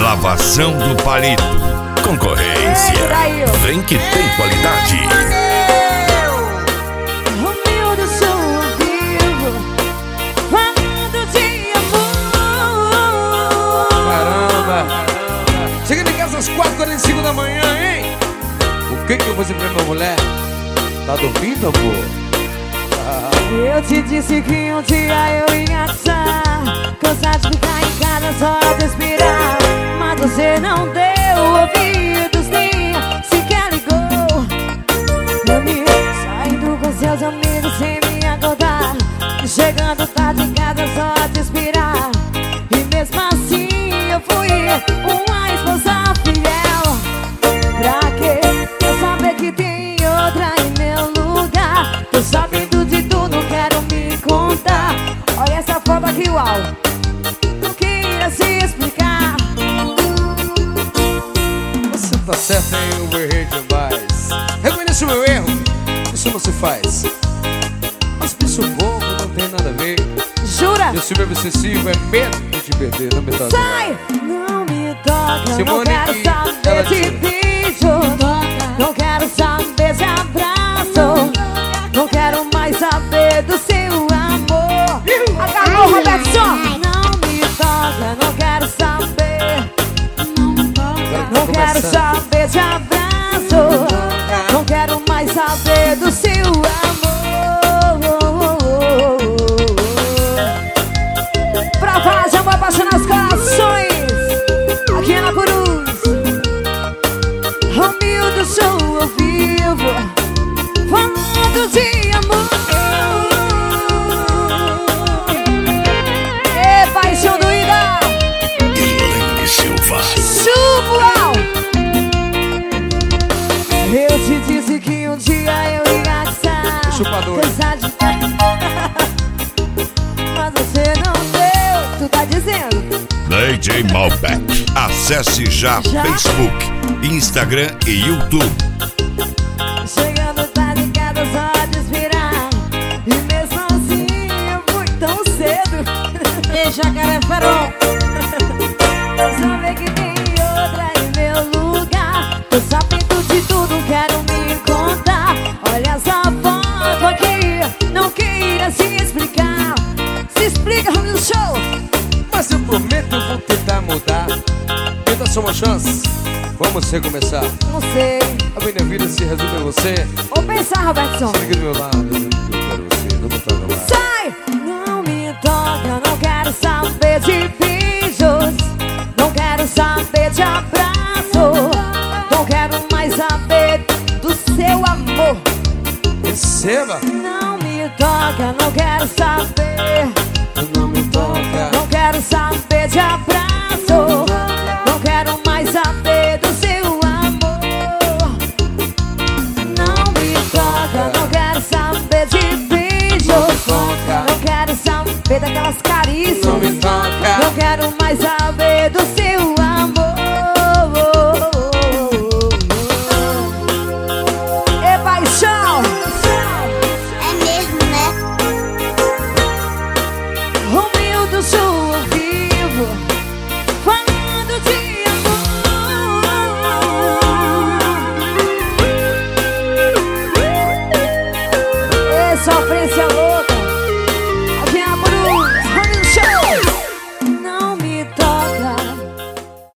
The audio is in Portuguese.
Lavação do Palito. Concorrência. Vem que tem qualidade. Humilde sou ao vivo, falando de amor. Caramba. Chegando em casa às 4h45 da manhã, hein? O que eu vou dizer pra minha mulher? Tá dormindo, amor? Eu te disse que um dia eu ia casar, cansado de ficar em casa só de respirar. Mas você não deu ouvidos, nem sequer ligou pra mim. Saindo com seus amigos sem me acordar, e chegando tarde em casa só de respirar. E mesmo assim eu fui uma esposa fiel. Pra quê? Eu saber que tem outra em meu lugar. Tô sabendo de tudo, quero me contar. Olha essa forma que uau, não queria se explicar. Você tá certo, hein? Eu errei demais. Reconheço o meu erro, isso não se faz. Mas penso pouco, não tem nada a ver. Jura? Meu ciúme obsessivo é medo de perder, não me toca. Sai! Não me toca, Simone, não quero saber de beijo. Não quero saber de abraço. Não quero mais saber do seu amor. Acabou, Robertson! Não me toca, não quero saber. Não quero saber de abraço. Não quero mais saber do seu amor. Pra falar de amor, apaixonar os corações. Aqui é na Purus. Humilde sou ao vivo, falando de amor. E paixão doída. Elaine Silva. Chubual. Eu te disse que um dia eu ia casar, Chupador. cansar de... Mas você não deu, tu tá dizendo. DJ Malbec. Acesse já Facebook, Instagram e YouTube. Chegando tarde em casa só de respirar. E mesmo assim eu fui tão cedo. Deixa a cara farol. Saber que tem outra em meu lugar. Tô sabendo de tudo, quero me contar. Olha essa foto aqui, não queira se explicar. Se explica no show. Mas eu prometo, eu vou tentar mudar. Tenta só uma chance, vamos recomeçar. Não sei. A minha vida se resume em você. Vou pensar, Robertson. Fica do meu lado, eu quero você, não vou tocar mais. Sai! Não me toca, não quero saber de beijos. Não quero saber de abraço. Não quero mais saber do seu amor. Receba! Não me toca, não quero saber. Não me toca. Não quero saber de abraço. Não quero mais saber do seu amor. Não me toca, não quero saber de beijos. toca. Não quero saber daquelas carícias. Não me toca. Não quero mais saber